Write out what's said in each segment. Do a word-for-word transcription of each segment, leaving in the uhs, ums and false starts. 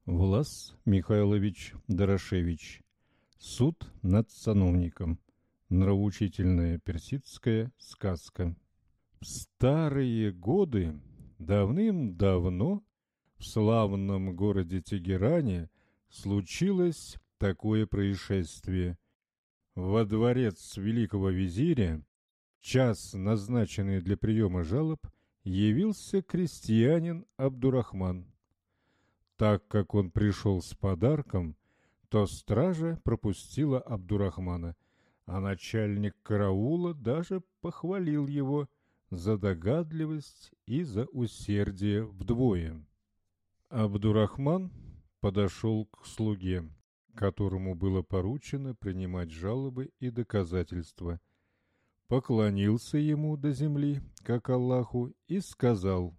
Влас Михайлович Дорошевич. Суд над сановником. Нравоучительная персидская сказка. В старые годы, давным-давно, в славном городе Тегеране случилось такое происшествие. Во дворец великого визиря, час, назначенный для приема жалоб, явился крестьянин Абдурахман. Так как он пришел с подарком, то стража пропустила Абдурахмана, а начальник караула даже похвалил его за догадливость и за усердие вдвое. Абдурахман подошел к слуге, которому было поручено принимать жалобы и доказательства, поклонился ему до земли, как Аллаху, и сказал: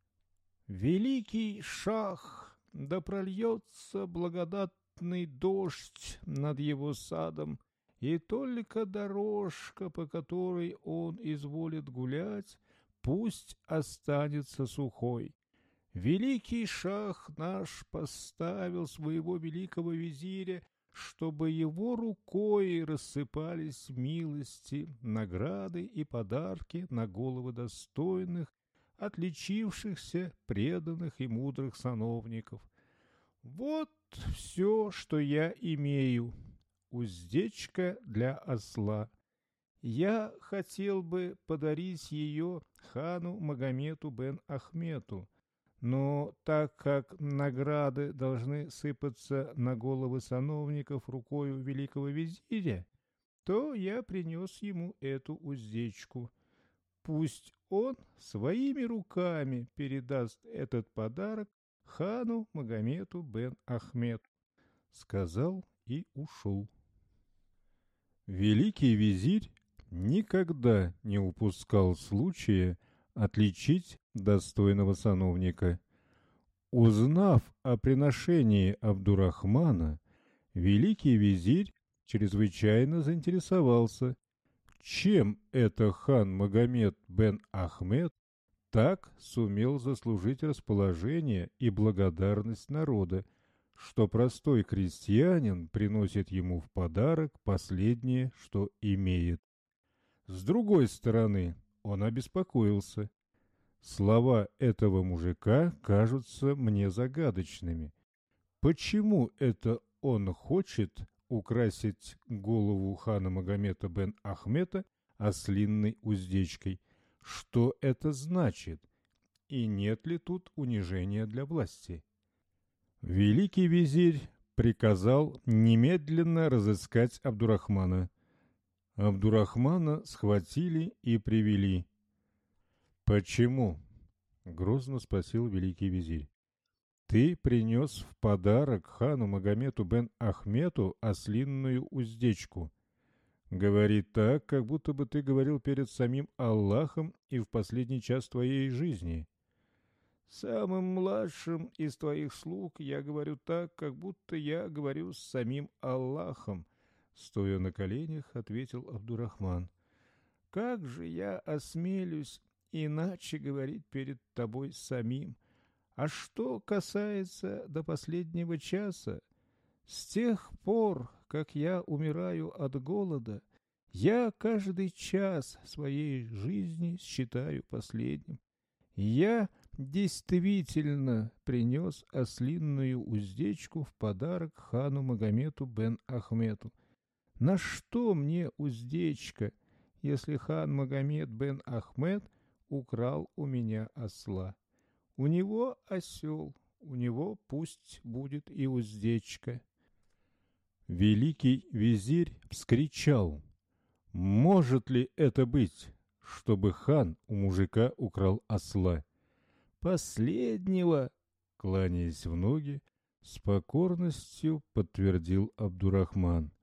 «Великий шах, да прольется благодатный дождь над его садом, и только дорожка, по которой он изволит гулять, пусть останется сухой. Великий шах наш поставил своего великого визиря, чтобы его рукой рассыпались милости, награды и подарки на головы достойных, отличившихся, преданных и мудрых сановников. Вот все, что я имею. Уздечка для осла. Я хотел бы подарить ее хану Магомету бен Ахмету, но так как награды должны сыпаться на головы сановников рукою великого визиря, то я принес ему эту уздечку. Пусть он своими руками передаст этот подарок хану Магомету бен Ахмету, — сказал и ушел. Великий визирь никогда не упускал случая отличить достойного сановника. Узнав о приношении Абдурахмана, великий визирь чрезвычайно заинтересовался, чем это хан Магомет бен Ахмед так сумел заслужить расположение и благодарность народа, что простой крестьянин приносит ему в подарок последнее, что имеет. С другой стороны, он обеспокоился. Слова этого мужика кажутся мне загадочными. Почему это он хочет украсить голову хана Магомета бен Ахмета ослинной уздечкой? Что это значит? И нет ли тут унижения для власти? Великий визирь приказал немедленно разыскать Абдурахмана. Абдурахмана схватили и привели. «Почему?» — грозно спросил великий визирь. «Ты принес в подарок хану Магомету бен Ахмету ослинную уздечку. Говори так, как будто бы ты говорил перед самим Аллахом и в последний час твоей жизни». «Самым младшим из твоих слуг я говорю так, как будто я говорю с самим Аллахом», — стоя на коленях, ответил Абдурахман. «Как же я осмелюсь иначе говорить перед тобой самим? А что касается до последнего часа, с тех пор, как я умираю от голода, я каждый час своей жизни считаю последним. Я действительно принес ослинную уздечку в подарок хану Магомету бен Ахмету. На что мне уздечка, если хан Магомет бен Ахмет украл у меня осла? У него осел, у него пусть будет и уздечка». Великий визирь вскричал: «Может ли это быть, чтобы хан у мужика украл осла?» «Последнего», — кланяясь в ноги, с покорностью подтвердил Абдурахман.